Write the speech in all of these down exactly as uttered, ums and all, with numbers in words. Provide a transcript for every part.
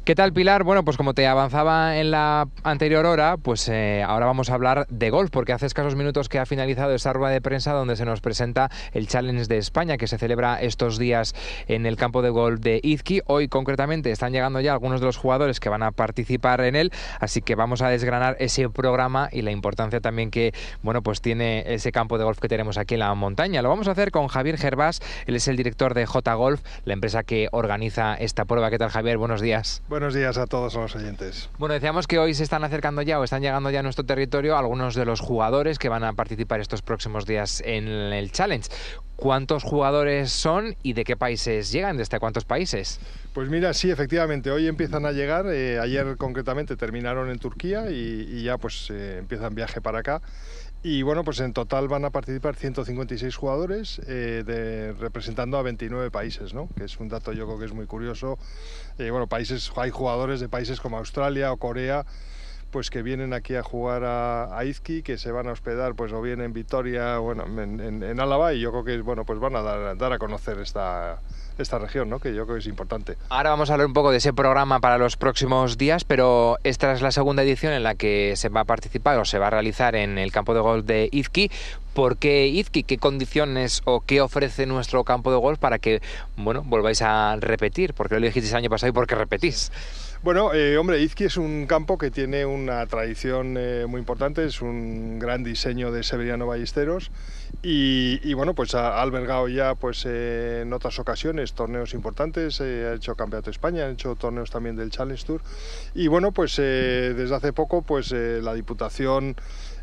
¿Qué tal, Pilar? Bueno, pues como te avanzaba en la anterior hora, pues eh, ahora vamos a hablar de golf, porque hace escasos minutos que ha finalizado esa rueda de prensa donde se nos presenta el Challenge de España, que se celebra estos días en el campo de golf de Izqui. Hoy, concretamente, están llegando ya algunos de los jugadores que van a participar en él, así que vamos a desgranar ese programa y la importancia también que, bueno, pues tiene ese campo de golf que tenemos aquí en la montaña. Lo vamos a hacer con Javier Gervás, él es el director de J Golf, la empresa que organiza esta prueba. ¿Qué tal, Javier? Buenos días. Buenos días a todos los oyentes. Bueno, decíamos que hoy se están acercando ya o están llegando ya a nuestro territorio algunos de los jugadores que van a participar estos próximos días en el Challenge. ¿Cuántos jugadores son y de qué países llegan? ¿Desde cuántos países? Pues mira, sí, efectivamente, hoy empiezan a llegar. Eh, ayer concretamente terminaron en Turquía y, y ya pues eh, empiezan viaje para acá. Y bueno, pues en total van a participar ciento cincuenta y seis jugadores eh, de, representando a veintinueve países, ¿no? Que es un dato yo creo que es muy curioso. Eh, bueno, países, hay jugadores de países como Australia o Corea, pues que vienen aquí a jugar a, a Izqui, que se van a hospedar pues o bien en Vitoria, bueno, en, en, en Álava, y yo creo que bueno, pues van a dar, dar a conocer esta, esta región, ¿no? Que yo creo que es importante. Ahora vamos a hablar un poco de ese programa para los próximos días, pero esta es la segunda edición en la que se va a participar o se va a realizar en el campo de golf de Izqui. ¿Por qué Izqui? ¿Qué condiciones o qué ofrece nuestro campo de golf para que, bueno, volváis a repetir? Porque lo dijisteis el año pasado y ¿por qué repetís? Bueno, eh, hombre, Izqui es un campo que tiene una tradición eh, muy importante, es un gran diseño de Severiano Ballesteros y, y bueno, pues ha, ha albergado ya pues eh, en otras ocasiones torneos importantes, eh, ha hecho Campeonato de España, ha hecho torneos también del Challenge Tour y bueno, pues eh, desde hace poco pues eh, la Diputación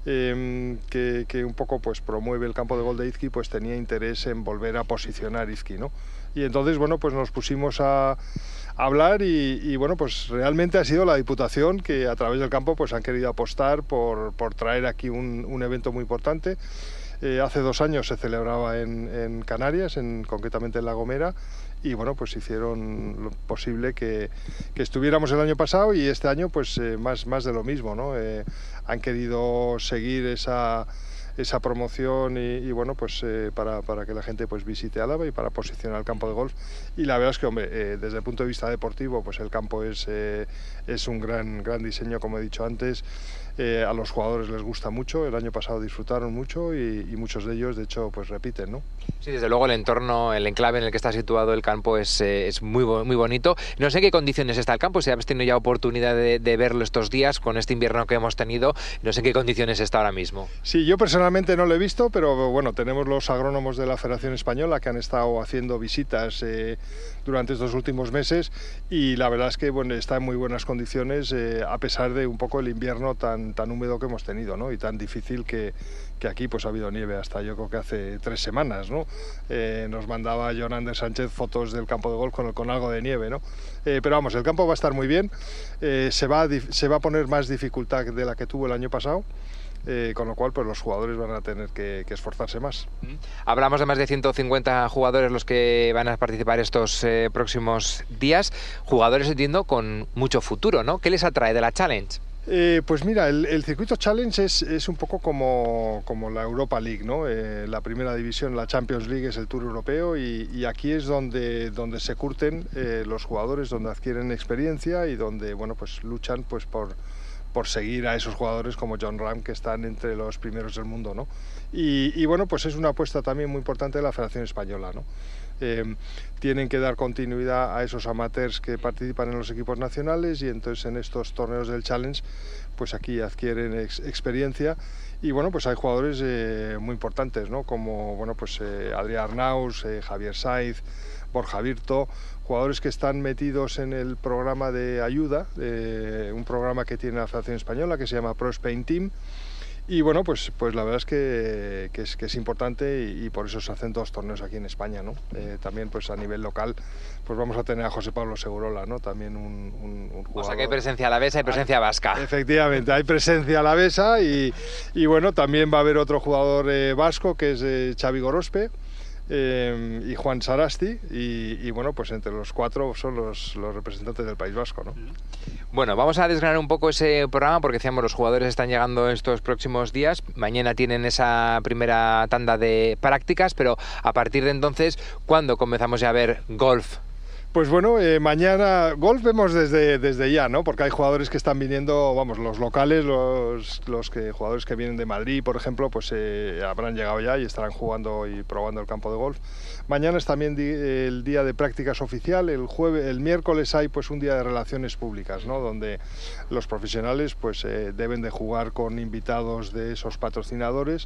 eh, que, que un poco pues promueve el campo de golf de Izqui pues tenía interés en volver a posicionar Izqui, ¿no? Y entonces bueno, pues nos pusimos a hablar y, y bueno, pues realmente ha sido la Diputación que a través del campo pues han querido apostar por, por traer aquí un, un evento muy importante. Eh, hace dos años se celebraba en, en Canarias, en, concretamente en La Gomera, y bueno, pues hicieron lo posible que, que estuviéramos el año pasado y este año pues eh, más, más de lo mismo, ¿no? Eh, han querido seguir esa esa promoción y, y bueno, pues eh, para, para que la gente pues visite Álava y para posicionar el campo de golf. Y la verdad es que, hombre, eh, desde el punto de vista deportivo, pues el campo es, eh, es un gran, gran diseño, como he dicho antes. Eh, a los jugadores les gusta mucho, el año pasado disfrutaron mucho y, y muchos de ellos, de hecho, pues repiten, ¿no? Sí, desde luego el entorno, el enclave en el que está situado el campo es, eh, es muy, muy bonito. No sé en qué condiciones está el campo, si habéis tenido ya oportunidad de, de verlo estos días con este invierno que hemos tenido, no sé en qué condiciones está ahora mismo. Sí, yo personalmente no lo he visto, pero bueno, tenemos los agrónomos de la Federación Española que han estado haciendo visitas eh, durante estos últimos meses y la verdad es que bueno, está en muy buenas condiciones eh, a pesar de un poco el invierno tan, tan húmedo que hemos tenido, ¿no? Y tan difícil que, que aquí pues ha habido nieve hasta yo creo que hace tres semanas, ¿no? Eh, nos mandaba Jonander Sánchez fotos del campo de golf con, con algo de nieve, ¿no? Eh, pero vamos, el campo va a estar muy bien, eh, se, va a, se va a poner más dificultad de la que tuvo el año pasado. Eh, con lo cual pues los jugadores van a tener que, que esforzarse más. Hablamos de más de ciento cincuenta jugadores los que van a participar estos eh, próximos días, jugadores entiendo con mucho futuro, ¿no? ¿Qué les atrae de la Challenge? Eh, pues mira, el, el circuito Challenge es, es un poco como, como la Europa League, ¿no? Eh, la primera división, la Champions League es el Tour Europeo y, y aquí es donde, donde se curten eh, los jugadores, donde adquieren experiencia y donde bueno, pues luchan pues por por seguir a esos jugadores como Jon Rahm que están entre los primeros del mundo, ¿no? Y, y bueno, pues es una apuesta también muy importante de la Federación Española, ¿no? Eh, tienen que dar continuidad a esos amateurs que participan en los equipos nacionales y entonces en estos torneos del Challenge pues aquí adquieren ex experiencia y bueno, pues hay jugadores eh, muy importantes, ¿no? Como bueno, pues eh, Adrià Arnaus, eh, Javier Saiz, Borja Virto, jugadores que están metidos en el programa de ayuda, eh, un programa que tiene la Federación Española que se llama Pro Spain Team. Y bueno, pues, pues la verdad es que, que, es, que es importante y, y por eso se hacen dos torneos aquí en España, ¿no? Eh, también pues a nivel local pues vamos a tener a José Pablo Segurola, ¿no? También un, un, un jugador. O sea que hay presencia alavesa y presencia hay, vasca. Efectivamente, hay presencia alavesa y, y bueno, también va a haber otro jugador eh, vasco que es eh, Xavi Gorospe. Eh, y Juan Sarasti y, y bueno, pues entre los cuatro son los, los representantes del País Vasco, ¿no? Bueno, vamos a desgranar un poco ese programa porque decíamos los jugadores están llegando estos próximos días, mañana tienen esa primera tanda de prácticas, pero a partir de entonces, ¿cuándo comenzamos ya a ver golf? Pues bueno, eh, mañana golf vemos desde, desde ya, ¿no? Porque hay jugadores que están viniendo, vamos, los locales, los, los que, jugadores que vienen de Madrid, por ejemplo, pues eh, habrán llegado ya y estarán jugando y probando el campo de golf. Mañana es también di, el día de prácticas oficial, el jueves, el miércoles hay pues un día de relaciones públicas, ¿no? Donde los profesionales pues eh, deben de jugar con invitados de esos patrocinadores.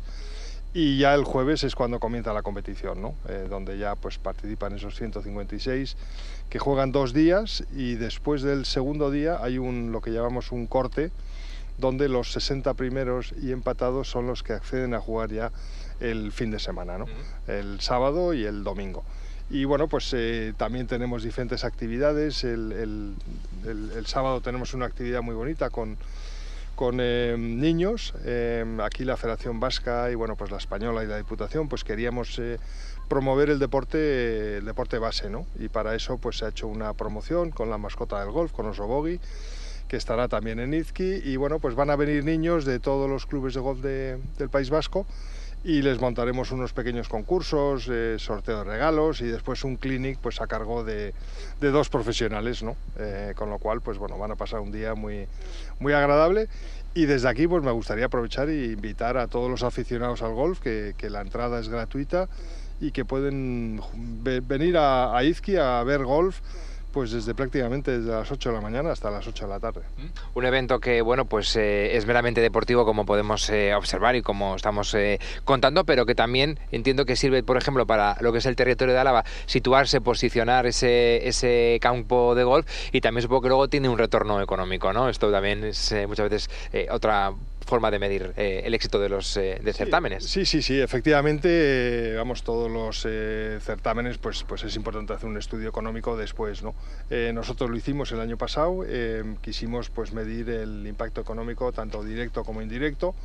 Y ya el jueves es cuando comienza la competición, ¿no? Eh, donde ya pues participan esos ciento cincuenta y seis que juegan dos días y después del segundo día hay un lo que llamamos un corte donde los sesenta primeros y empatados son los que acceden a jugar ya el fin de semana, ¿no? El sábado y el domingo. Y bueno, pues eh, también tenemos diferentes actividades. El, el, el, el sábado tenemos una actividad muy bonita con con eh, niños. Eh, aquí la Federación Vasca y bueno, pues la Española y la Diputación pues queríamos eh, promover el deporte el deporte base, ¿no? Y para eso pues se ha hecho una promoción con la mascota del golf, con Oso Bogi, que estará también en Izqui, y bueno, pues van a venir niños de todos los clubes de golf de, del País Vasco y les montaremos unos pequeños concursos, eh, sorteo de regalos y después un clinic pues a cargo de, de dos profesionales, ¿no? Eh, con lo cual pues bueno, van a pasar un día muy, muy agradable. Y desde aquí pues me gustaría aprovechar e invitar a todos los aficionados al golf que, que la entrada es gratuita y que pueden venir a, a Izqui a ver golf pues desde prácticamente desde las ocho de la mañana hasta las ocho de la tarde. Un evento que, bueno, pues eh, es meramente deportivo, como podemos eh, observar y como estamos eh, contando, pero que también entiendo que sirve, por ejemplo, para lo que es el territorio de Álava, situarse, posicionar ese, ese campo de golf, y también supongo que luego tiene un retorno económico, ¿no? Esto también es eh, muchas veces eh, otra forma de medir eh, el éxito de los eh, de certámenes. Sí, sí, sí, efectivamente, eh, vamos, todos los eh, certámenes, pues, pues es importante hacer un estudio económico después, ¿no? Eh, nosotros lo hicimos el año pasado, eh, quisimos pues medir el impacto económico tanto directo como indirecto,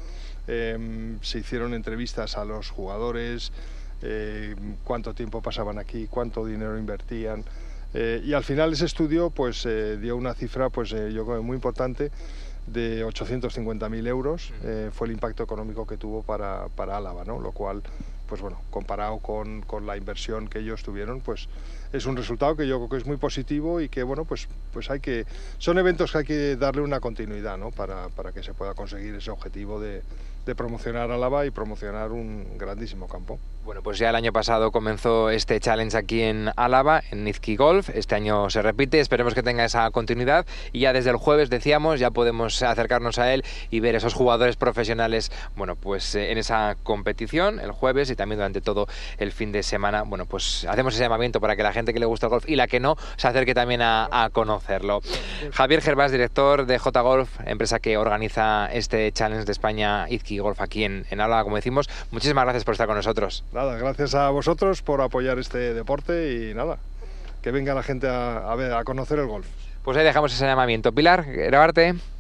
eh, se hicieron entrevistas a los jugadores, eh, cuánto tiempo pasaban aquí, cuánto dinero invertían, eh, y al final ese estudio pues eh, dio una cifra pues eh, yo creo muy importante, de ochocientos cincuenta mil euros, eh, fue el impacto económico que tuvo para, para Álava, ¿no? Lo cual, pues bueno, comparado con, con la inversión que ellos tuvieron, pues es un resultado que yo creo que es muy positivo y que, bueno, pues, pues hay que, son eventos que hay que darle una continuidad, ¿no? Para, para que se pueda conseguir ese objetivo de, de promocionar Álava y promocionar un grandísimo campo. Bueno, pues ya el año pasado comenzó este challenge aquí en Álava, en Izqui Golf. Este año se repite, esperemos que tenga esa continuidad. Y ya desde el jueves, decíamos, ya podemos acercarnos a él y ver esos jugadores profesionales, bueno, pues eh, en esa competición el jueves y también durante todo el fin de semana. Bueno, pues hacemos ese llamamiento para que la gente que le gusta el golf y la que no se acerque también a, a conocerlo. Javier Gervás, director de J Golf, empresa que organiza este challenge de España Izqui Golf aquí en, en Álava, como decimos. Muchísimas gracias por estar con nosotros. Nada, gracias a vosotros por apoyar este deporte y nada, que venga la gente a, a ver, a conocer el golf. Pues ahí dejamos ese llamamiento. Pilar, grabarte.